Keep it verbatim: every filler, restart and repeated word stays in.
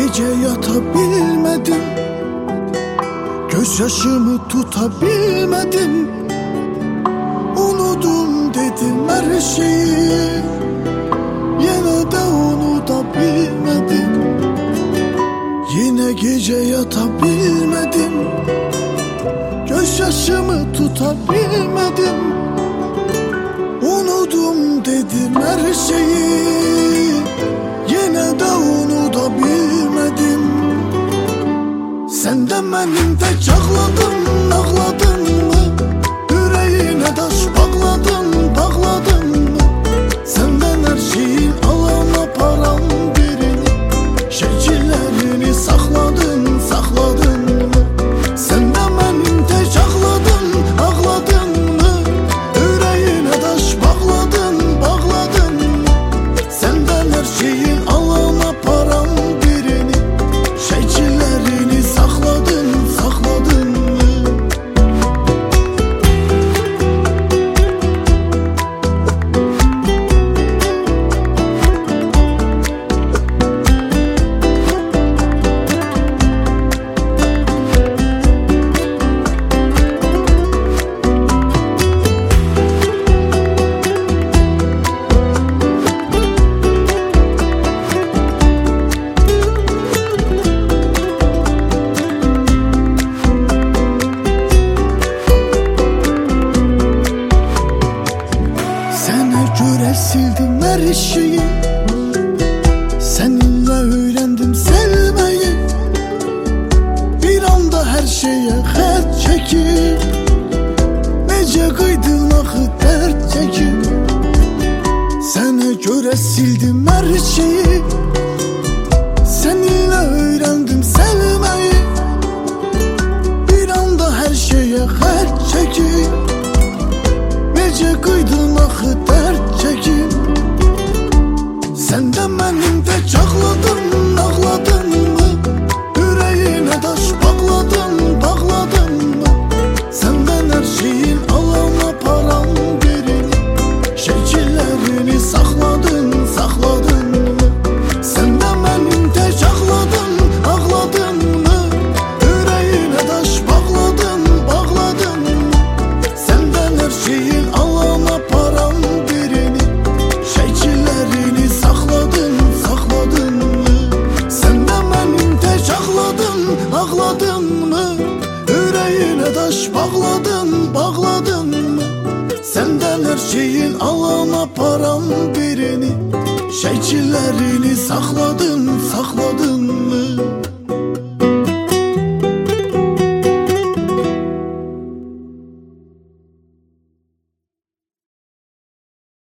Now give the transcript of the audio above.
gece yatabilmedim, gözyaşımı tutabilmedim. Unudum dedim her şeyi, yine de unutabilmedim. Yine gece yatabilmedim, gözyaşımı tutabilmedim. Unudum dedim her şeyi, yine de unutabilmedim. Sen de benim de çağladın, ağladın mı? Yüreğine taş bağladın, bağladın mı? Senden her şeyin alana param birini, şekillerini sakladın, sakladın mı? Sen de benim de çağladın, ağladın mı? Yüreğine taş bağladın, bağladın mı? Senden her şeyin alana param birini, şekillerini sakladın, sakladın mı? Göre sildim her şeyi, seninle öğrendim sevmeyi. Bir anda her şeye xət çekip, nece kıydın axı dert çekip. Sana göre sildim her şeyi, seninle öğrendim sevmeyi. Bir anda her şeye xət çekip, nece kıydın axı dert çekip. Sen de benim de çağladın, ağladın mı? Yüreğine taş bağladın, bağladın mı? Senden her şeyin alana param birini, şekillerini sakladın, sakladın mı? Sen de benim de çağladın, ağladın mı? Yüreğine taş bağladın, bağladın mı? Senden her şeyin alana param birini, şekillerini sakladın, sakladın mı? Sen de benim de çağladın, ağladın mı? Yüreğine taş bağladın, bağladın mı? Senden her şeyin alana param birini, şekillerini sakladın, sakladın